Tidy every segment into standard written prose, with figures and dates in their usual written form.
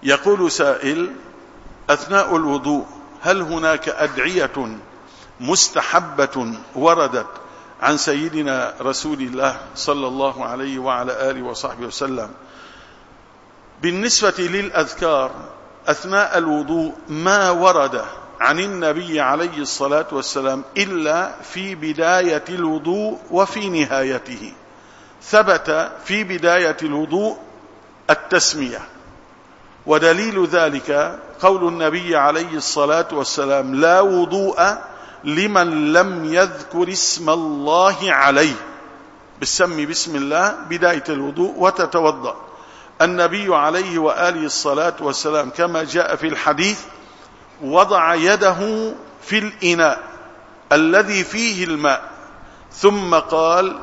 يقول سائل: أثناء الوضوء هل هناك أدعية مستحبة وردت عن سيدنا رسول الله صلى الله عليه وعلى آله وصحبه وسلم؟ بالنسبة للأذكار أثناء الوضوء ما ورد عن النبي عليه الصلاة والسلام إلا في بداية الوضوء وفي نهايته. ثبت في بداية الوضوء التسمية، ودليل ذلك قول النبي عليه الصلاة والسلام: لا وضوء لمن لم يذكر اسم الله عليه. بسمي بسم الله بداية الوضوء وتتوضأ. النبي عليه وآله الصلاة والسلام كما جاء في الحديث وضع يده في الإناء الذي فيه الماء ثم قال: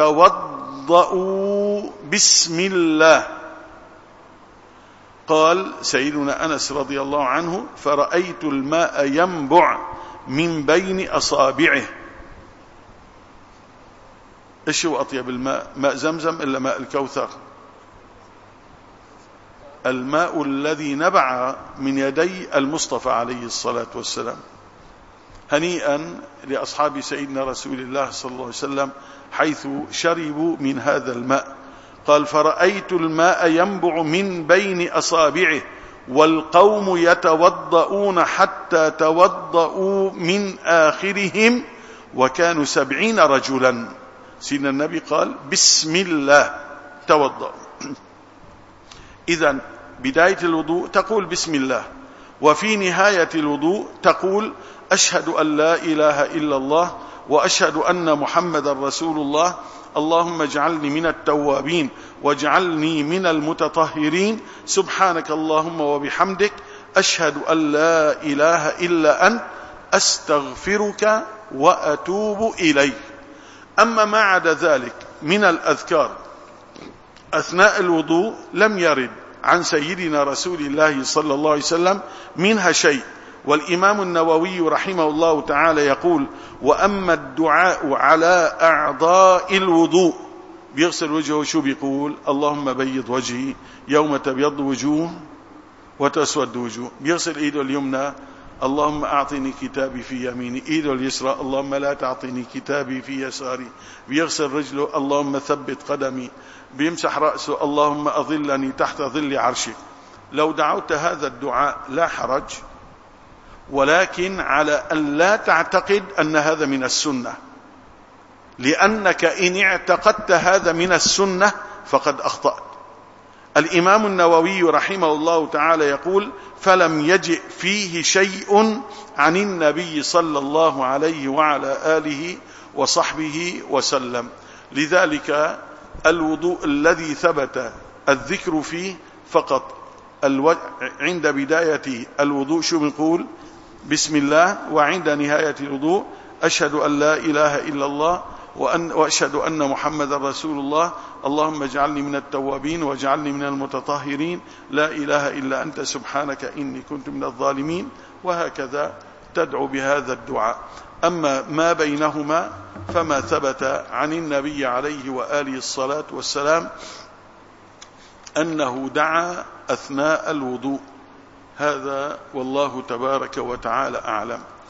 توضؤوا بسم الله. قال سيدنا أنس رضي الله عنه: فرأيت الماء ينبع من بين أصابعه. إيش هو أطيب الماء؟ ماء زمزم إلا ماء الكوثر؟ الماء الذي نبع من يدي المصطفى عليه الصلاة والسلام. هنيئا لأصحاب سيدنا رسول الله صلى الله عليه وسلم حيث شربوا من هذا الماء. قال: فرأيت الماء ينبع من بين أصابعه والقوم يتوضؤون حتى توضؤوا من آخرهم وكانوا 70 رجلا. سيدنا النبي قال: بسم الله توضؤوا. إذن بداية الوضوء تقول بسم الله، وفي نهاية الوضوء تقول: أشهد أن لا إله إلا الله وأشهد أن محمد رسول الله، اللهم اجعلني من التوابين واجعلني من المتطهرين، سبحانك اللهم وبحمدك، أشهد أن لا إله إلا أنت، أستغفرك وأتوب إليك. أما ما عدا ذلك من الأذكار أثناء الوضوء لم يرد عن سيدنا رسول الله صلى الله عليه وسلم منها شيء. والإمام النووي رحمه الله تعالى يقول: وأما الدعاء على أعضاء الوضوء، بيغسل وجهه شو بيقول؟ اللهم بيض وجهي يوم تبيض وجوه وتسود وجوه. بيغسل إيده اليمنى: اللهم أعطني كتابي في يميني. إيده اليسرى: اللهم لا تعطني كتابي في يساري. بيغسل رجله: اللهم ثبت قدمي. بيمسح رأسه: اللهم أظلني تحت ظل عرشك. لو دعوت هذا الدعاء لا حرج، ولكن على أن لا تعتقد أن هذا من السنة، لأنك إن اعتقدت هذا من السنة فقد أخطأت. الإمام النووي رحمه الله تعالى يقول: فلم يجئ فيه شيء عن النبي صلى الله عليه وعلى آله وصحبه وسلم. لذلك الوضوء الذي ثبت الذكر فيه فقط عند بداية الوضوء شو بنقول؟ بسم الله. وعند نهاية الوضوء: أشهد أن لا إله إلا الله وأشهد أن محمد رسول الله، اللهم اجعلني من التوابين واجعلني من المتطهرين، لا إله إلا أنت، سبحانك إني كنت من الظالمين. وهكذا تدعو بهذا الدعاء. أما ما بينهما فما ثبت عن النبي عليه وآله الصلاة والسلام أنه دعا أثناء الوضوء. هذا والله تبارك وتعالى أعلم.